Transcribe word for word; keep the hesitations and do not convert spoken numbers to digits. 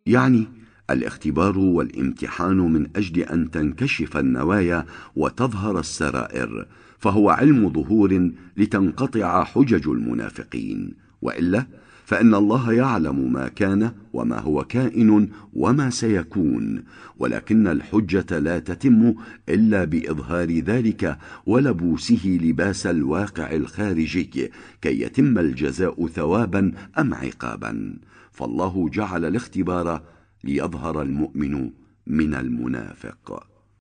يعني الاختبار والامتحان من أجل أن تنكشف النوايا وتظهر السرائر، فهو علم ظهور لتنقطع حجج المنافقين، وإلا فإن الله يعلم ما كان وما هو كائن وما سيكون، ولكن الحجة لا تتم إلا بإظهار ذلك ولبوسه لباس الواقع الخارجي كي يتم الجزاء ثوابا أم عقابا. فالله جعل الاختبار ليظهر المؤمن من المنافق.